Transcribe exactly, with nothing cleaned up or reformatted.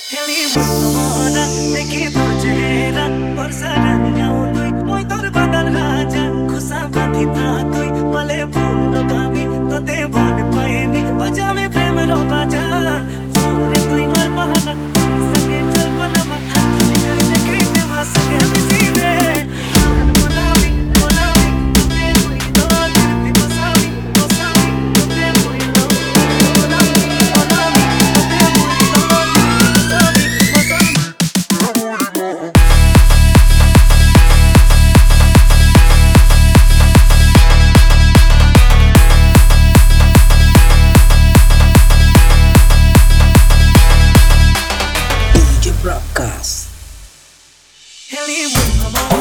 Heli mona dekhi tor chehra barsaran yaudui moi tor badal raja khusa bathi ta tui pale phul gami to te bhan paini bajame prem ro baja sore tui mar bahana sange chal panama nikar dekhi te masake misine bonavi bonavi te koi do te bosavi bosavi te koi do bonavi bonavi te koi do bosavi bosavi D J Broadcast. Heli mona